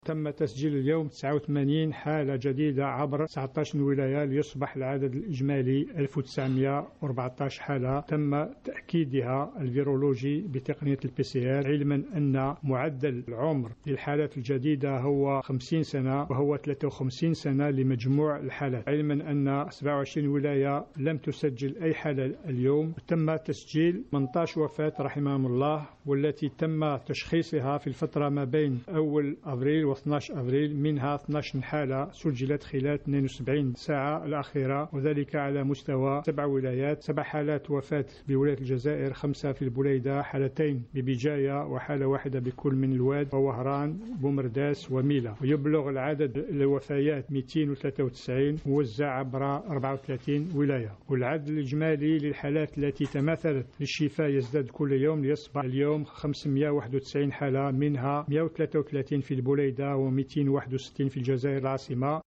تم تسجيل اليوم 89 حالة جديدة عبر 19 ولاية ليصبح العدد الإجمالي 1914 حالة تم تأكيدها الفيرولوجي بتقنية الPCR، علما أن معدل العمر للحالات الجديدة هو 50 سنة وهو 53 سنة لمجموع الحالات، علما أن 27 ولاية لم تسجل أي حالة اليوم. تم تسجيل 18 وفاة رحمهم الله، والتي تم تشخيصها في الفترة ما بين أول أبريل و12 أبريل، منها 12 حالة سجلت خلال 72 ساعة الأخيرة، وذلك على مستوى 7 ولايات. 7 حالات وفاة بولاية الجزائر، 5 في البليدة، حالتين ببجاية وحالة واحدة بكل من الواد ووهران بومرداس وميلا، ويبلغ العدد الوفيات 293 موزع عبر 34 ولاية. والعدد الإجمالي للحالات التي تماثلت للشفاء يزداد كل يوم ليصبح اليوم 591 حالة، منها 133 في البليدة و261 في الجزائر العاصمة.